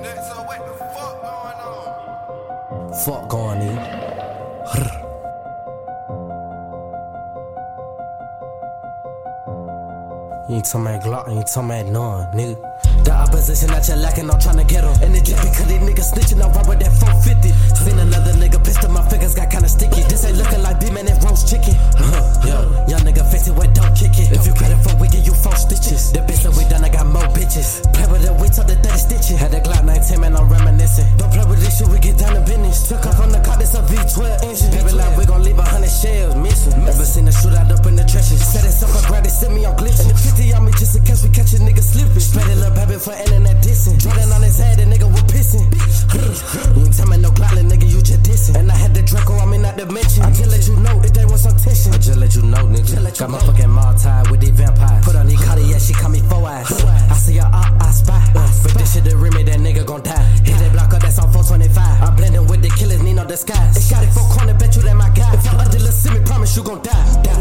So what the fuck going on? Fuck going in. You ain't talking about Glock, you ain't talking about none, nigga. The opposition that you lacking, I'm tryna get em. And it just because these niggas snitching, I'm right with that 450. Seen another nigga pissed my fingers got kinda sticky. This ain't looking like B-Man, it's roast chicken. Young nigga face it wet, don't kick it. If you credit for we give you 4 stitches. The bitch that we done, I got more bitches. Play with the we took the 30 stitches. Had that Glock 19, man, I'm reminiscing. Don't play with this shit, we get down to business. Took off on the car, this a V12 engine. Every line we gon' leave 100 shells missing. Ever seen a shootout up in the trenches? Set it up, I grab it, send me on glitching. And the 50 on me just in case we catch a nigga slipping. Spread it little baby for internet dissing. Jordan on his head, the nigga was pissing. You ain't tell me no Glocklin, nigga, you just dissing. And I had the Draco on me, not to mention. I just let you know if they want some tension. I just let you know, nigga. Got my fucking mall tied with these vampires. Put on these Cartier, she call me 4 eyes. I see her up, I spy. But this shit to rim me, that nigga gon' die. Hit that block up, that's on 425. I'm blending with the killers, Nino the skies. It got it 4 corner, bet you that my guy. If I under the semi, promise you gon' die.